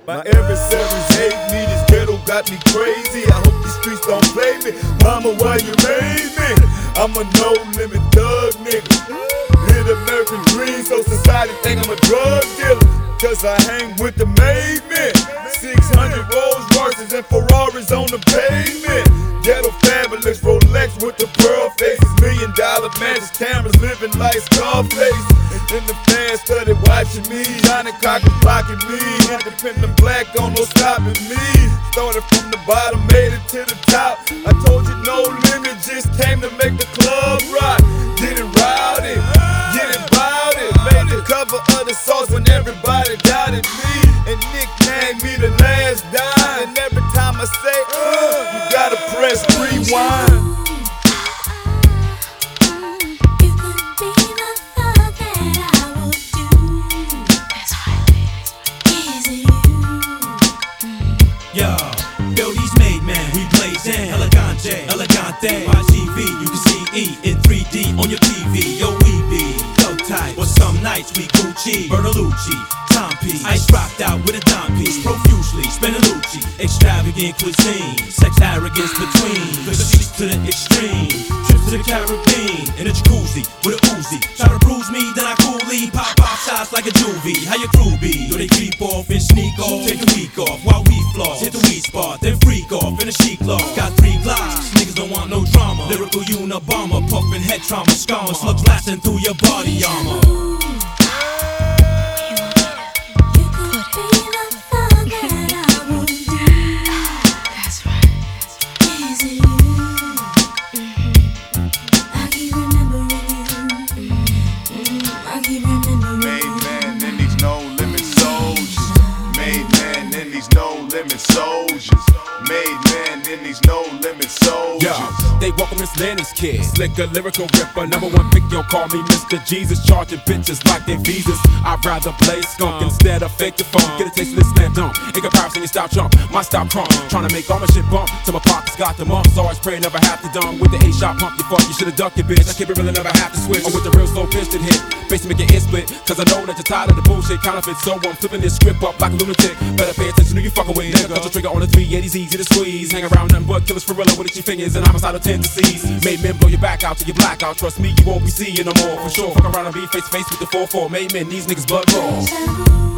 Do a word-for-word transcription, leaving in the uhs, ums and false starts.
My adversaries hate me, this ghetto got me crazy. I hope these streets don't play me. Mama, why you made me? I'm a no-limit thug nigga. Hit American dream, so society think I'm a drug dealer. Cause I hang with the pavement. six hundred Rolls Royces and Ferraris on the pavement. Ghetto fabulous, Rolex with the pearl faces. Million dollar mansions, cameras living like Scarface. And then the fans started watching me. Johnny Cocker blocking me. Independent black on no stopping me. Started from the bottom, made it to the top. I told you no limit, just came to make the club rock. Get it rowdy, get it rowdy. Made the cover of the Sauce when everybody doubted me. And nicknamed me the last dime. And every time I say, uh, you gotta press rewind. Yo, Billy's made man, we blazing, elegante, elegante. Y G V, you can see E in three D on your T V. Yo, we be low tight, but some nights we Gucci, Bertolucci, timepiece. Ice rocked out with a dime piece, profusely spinning Lucci. Extravagant cuisine, sex arrogance between the sheets to the extreme. Trips to the Caribbean in a jacuzzi with a Uzi. Try to bruise me, then I coolly pop pop shots like a juvie. How your crew be? Do they creep off and sneak off? Take a week off while we floss. Hit the weed spot, then freak off in a chic cloth. Got three glocks, niggas don't want no drama. Lyrical Unabomber, puffin' head trauma, scama. Slugs blasting through your body armor. Soldiers, made man in these no-limit soldiers. Yo, they welcome this Lennox kid, slicker, lyrical ripper, number one pick. Yo, call me Mister Jesus, charging bitches like they visas. I'd rather play skunk instead of fake the funk. Get a taste of this slam dunk. In comparison, your style trump, my style crump. Trying to make all my shit bump till my pockets got the mumps. Always pray never have to dumb. With the eight shot pump, you fuck, you should've ducked your bitch. I keep it really never have to switch. Or with the real slow pitch that hit, basically make your ear split. Cause I know that you're tired of the bullshit counterfeit. So I'm flipping this script up like a lunatic. Better pay attention to you fucking with, nigga. Cause the trigger on the three eighty's easy to squeeze. Hang around nothing but killers for real with itchy fingers and homicidal tendencies. Made men blow your back out till you black out. Trust me, you won't be seeing no more for sure. Fuck around and be face to face with the four four. Made men, these niggas blood raw.